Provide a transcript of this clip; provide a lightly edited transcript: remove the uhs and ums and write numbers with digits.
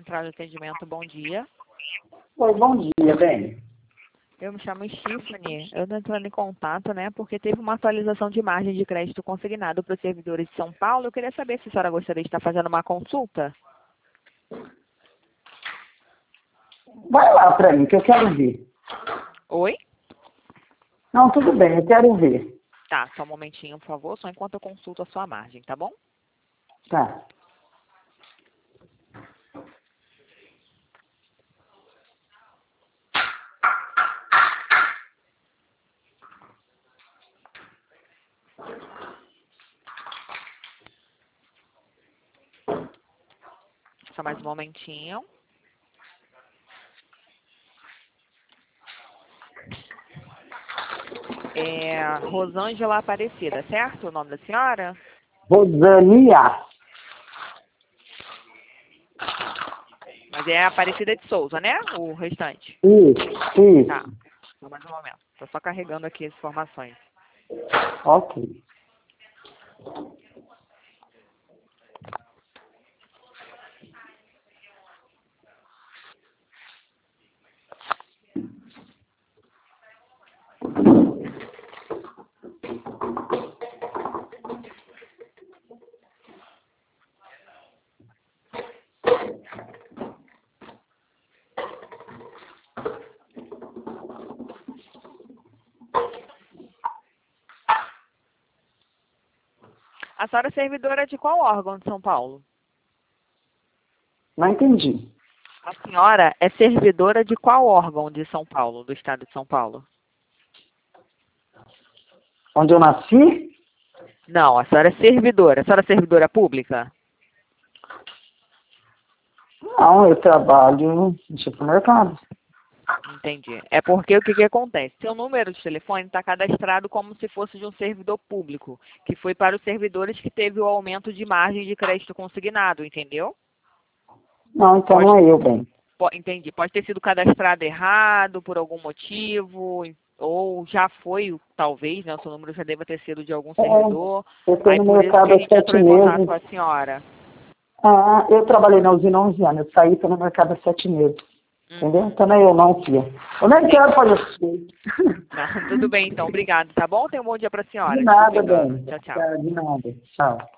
Central de Atendimento, bom dia. Oi, bom dia, bem. Eu me chamo Stephanie. Eu estou entrando em contato, né, porque teve uma atualização de margem de crédito consignado para os servidores de São Paulo. Eu queria saber se a senhora gostaria de estar fazendo uma consulta. Vai lá pra mim, que eu quero ver. Oi? Não, tudo bem, eu quero ver. Tá, só um momentinho, por favor, só enquanto eu consulto a sua margem, tá bom? Tá. Só mais um momentinho. Rosângela Aparecida, certo? O nome da senhora? Rosania. Mas é Aparecida de Souza, né? O restante. Isso. Tá. Só mais um momento. Tô só carregando aqui as informações. Ok. A senhora é servidora de qual órgão de São Paulo? Não entendi. A senhora é servidora de qual órgão de São Paulo, do estado de São Paulo? Onde eu nasci? Não, a senhora é servidora. A senhora é servidora pública? Não, eu trabalho no supermercado. Entendi. É porque o que que acontece? Seu número de telefone está cadastrado como se fosse de um servidor público, que foi para os servidores que teve o aumento de margem de crédito consignado, entendeu? Não, então não é eu, bem. Entendi. Pode ter sido cadastrado errado por algum motivo, ou já foi, talvez, né? O seu número já deva ter sido de algum servidor. Eu estou Aí no por isso que mercado a há gente 7 entrou em contato meses. com a senhora. Ah, eu trabalhei na usina há 11 anos. Eu saí, estou no mercado há 7 meses. Entendeu? Então não é eu não, filha. Eu nem quero fazer isso. Tudo bem, então. Obrigada, tá bom? Tenha um bom dia para a senhora. De Desculpa o nada, engano. bem. Tchau, tchau. De nada. Tchau.